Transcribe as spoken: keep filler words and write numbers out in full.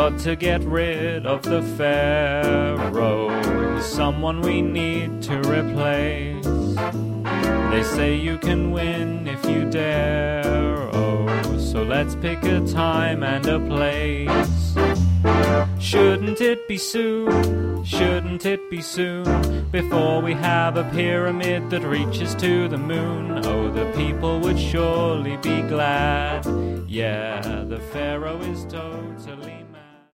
got to get rid of the Pharaoh. He's someone we need to replace. They say you can win if you dare, oh, so let's pick a time and a place. Shouldn't it be soon? Shouldn't it be soon? Before we have a pyramid that reaches to the moon. Oh, the people would surely be glad. Yeah, the Pharaoh is totally